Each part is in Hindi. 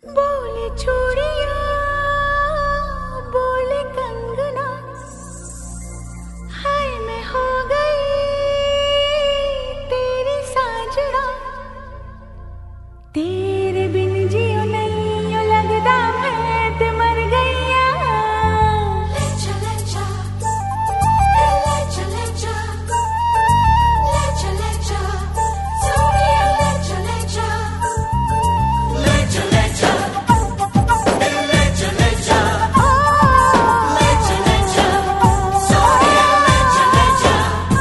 बोले चूड़िया बोले कंगना, हाय मैं हो गई तेरी साजना, तेरे बिन जियो नहीं लगदा मैं ते मर गईया। ले चले जा, ले चले जा, ले चले जा, सोनिया ले चले जा, ले चले जा, ले चले जा, ले चले जा, सोनिया ले चले जा।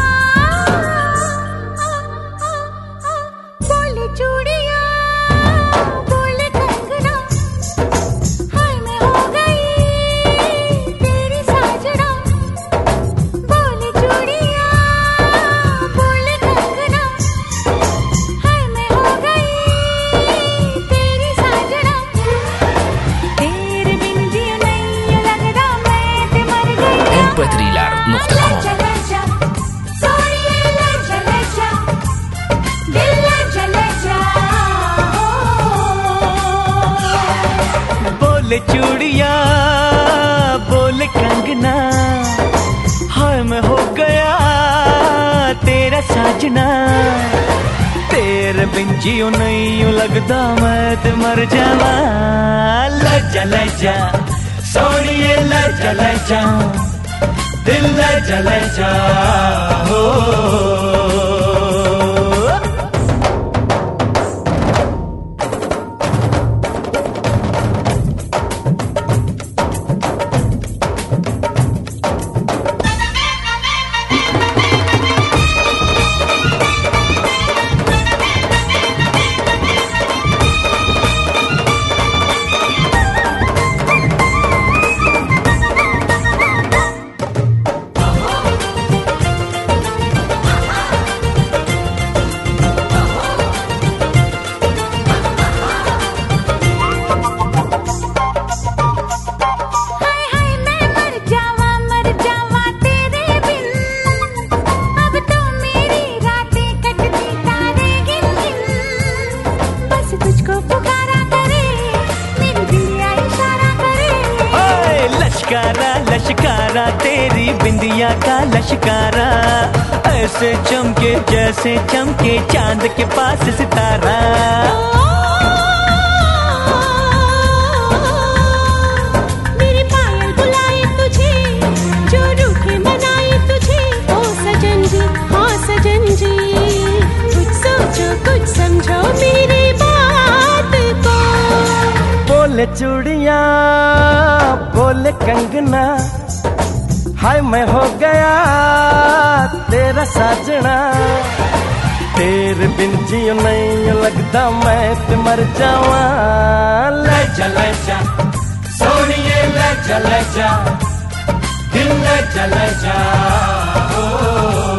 बोले चूड़िया बोले कंगना, हाय मैं हो गई तेरी साजना, बोले चूड़िया बोले कंगना, हाय मैं हो गई तेरी साजना, तेरे बिन जियो नहीं लगदा मैं ते मर गई। mp3lar.com चले जा सोनिया ले चले जा, दिल ले चले जा। बोले चूड़िया बोले कंगना, हाय मैं हो गया तेरा साजना, तेरे बिन जियो नहीं लगदा मैं ते मर जावा। ले चले जा सोनिए ले चले जा, दिल ले चले जा हो। हाय हाय मैं मर जावा तेरे बिन, अब तो मेरी रातें कटती तारे गिन गिन, बस तुझको पुकारा करे मेरी दिलिया इशारा करे। ओए लश्कारा लश्कारा तेरी बिंदिया का लश्कारा, ऐसे चमके जैसे चमके चांद के पास सितारा। मेरी पायल बुलाए तुझे, जो रूठे मनाए तुझे, ओ सजन जी हाँ सजन जी, कुछ सोचो कुछ समझो मेरी बात को। बोले चूड़िया बोले कंगना, हाय मैं हो गया तेरा साजना, तेरे बिन जियो नहीं लगदा मैं ते मर जावा। ले चले जा सोनिए ले चले जा, दिल ले चले जा ओ।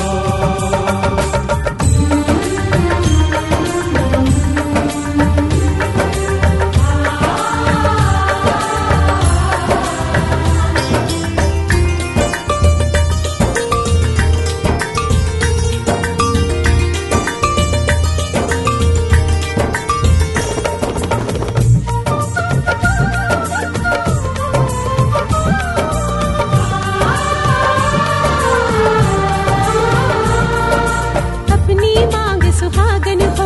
अपनी मांग सुहागन हो,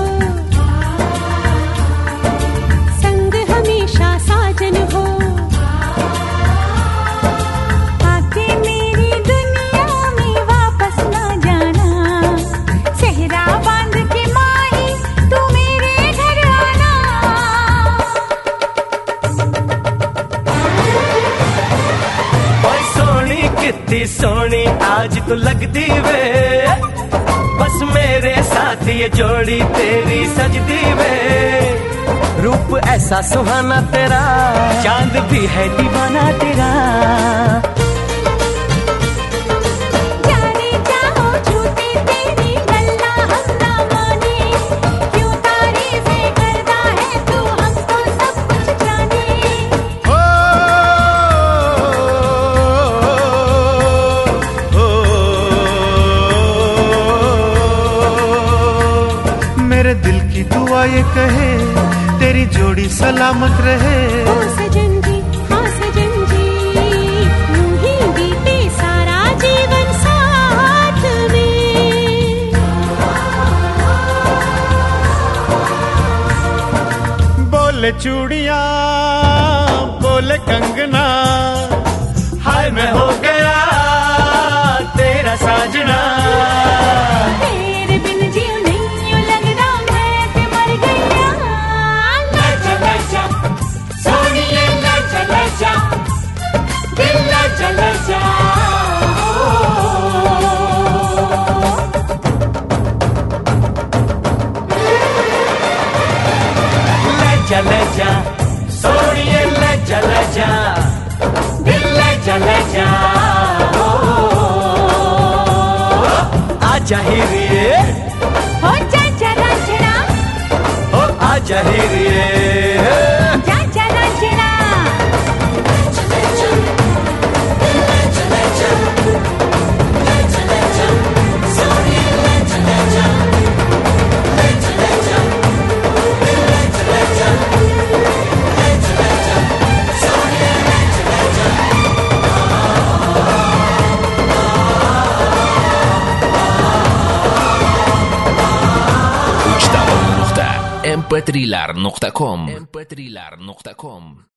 संग हमेशा साजन हो, आके मेरी दुनिया में वापस ना जाना, सेहरा बांध के माही तू मेरे घर आना। ओए सोनी कितनी सोनी आज तू लगदी वे, बस मेरे साथ ये जोड़ी तेरी सजदी वे। रूप ऐसा सुहाना तेरा, चांद भी है दीवाना तेरा। जाने जाओ झूठी तेरी गल्ला हम ना माने, क्यों तारीफें करता है तू हमको सब कुछ जाने। मेरे दिल की दुआ ये कहे तेरी जोड़ी जोड़ी सलामत रहे। ओ सजन जी, हाँ सजन जी, यूं ही बीते सारा जीवन साथ में। बोले चूड़ियां बोले कंगना, हाय मैं हो गया तेरा साजना। तेरे बिन जीऊं नहीं यूं लगदा मैं ते मर गईया। लजा लजा सोनिए लजा लजा, दिल लजा लजा। लजा लजा सोनिए लजा लजा, दिल लजा लजा। आजा हीरिए, हो जा जरा जरा, ओ आजा हीरिए, जा जरा जरा। mp3lar.com